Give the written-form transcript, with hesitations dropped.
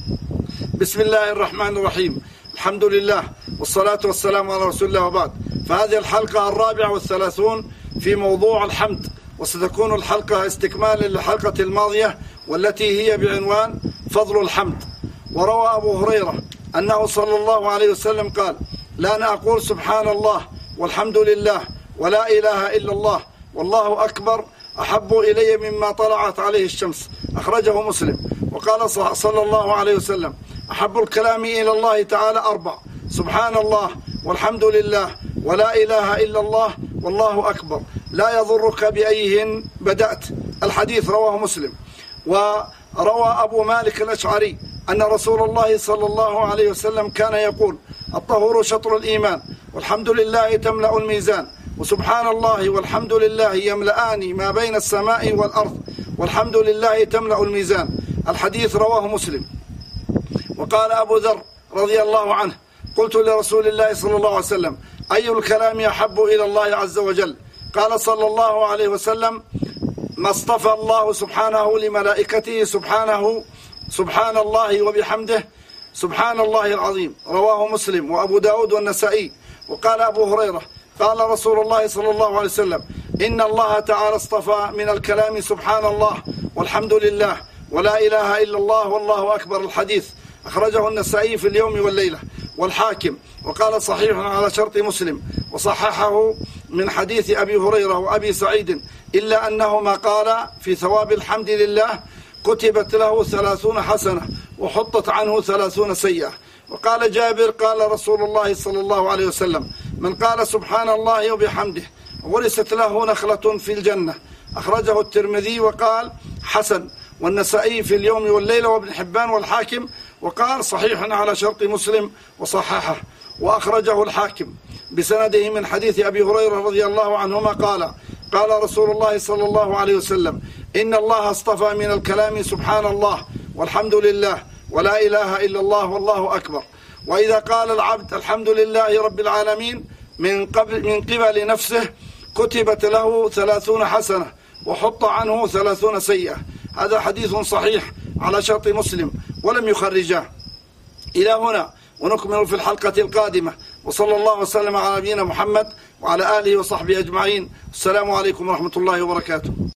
بسم الله الرحمن الرحيم. الحمد لله والصلاة والسلام على رسول الله، وبعد. فهذه الحلقة 34 في موضوع الحمد، وستكون الحلقة استكمالا للحلقة الماضية والتي هي بعنوان فضل الحمد. وروى أبو هريرة أنه صلى الله عليه وسلم قال: لا أنا أقول سبحان الله والحمد لله ولا إله إلا الله والله أكبر أحب إلي مما طلعت عليه الشمس. أخرجه مسلم. وقال صلى الله عليه وسلم: أحب الكلام إلى الله تعالى 4: سبحان الله والحمد لله ولا إله إلا الله والله أكبر، لا يضرك بأيهن بدأت. الحديث رواه مسلم. وروى أبو مالك الأشعري أن رسول الله صلى الله عليه وسلم كان يقول: الطهور شطر الإيمان، والحمد لله تملأ الميزان، وسبحان الله والحمد لله يملأان ما بين السماء والأرض، والحمد لله تملأ الميزان. الحديث رواه مسلم. وقال أبو ذر رضي الله عنه: قلت لرسول الله صلى الله عليه وسلم: أي الكلام أحب إلى الله عز وجل؟ قال صلى الله عليه وسلم: ما اصطفى الله سبحانه لملائكته سبحان الله وبحمده سبحان الله العظيم. رواه مسلم وأبو داود والنسائي. وقال أبو هريرة: قال رسول الله صلى الله عليه وسلم: إن الله تعالى اصطفى من الكلام سبحان الله والحمد لله ولا إله إلا الله والله أكبر. الحديث أخرجه النسائي في اليوم والليلة والحاكم، وقال صحيح على شرط مسلم، وصححه من حديث أبي هريرة وأبي سعيد، إلا أنهما قال في ثواب الحمد لله: كتبت له 30 حسنة وحطت عنه 30 سيئة. وقال جابر: قال رسول الله صلى الله عليه وسلم: من قال سبحان الله وبحمده ورثت له نخلة في الجنة. أخرجه الترمذي وقال حسن، والنسائي في اليوم والليلة، وابن حبان والحاكم، وقال صحيح على شرط مسلم وصححه. وأخرجه الحاكم بسنده من حديث أبي هريرة رضي الله عنهما قال: قال رسول الله صلى الله عليه وسلم: إن الله اصطفى من الكلام سبحان الله والحمد لله ولا إله إلا الله والله أكبر. وإذا قال العبد الحمد لله رب العالمين من قبل نفسه كتبت له 30 حسنة وحط عنه 30 سيئة. هذا حديث صحيح على شرط مسلم ولم يخرجاه. إلى هنا، ونكمل في الحلقة القادمة. وصلى الله وسلم على نبينا محمد وعلى آله وصحبه أجمعين. السلام عليكم ورحمة الله وبركاته.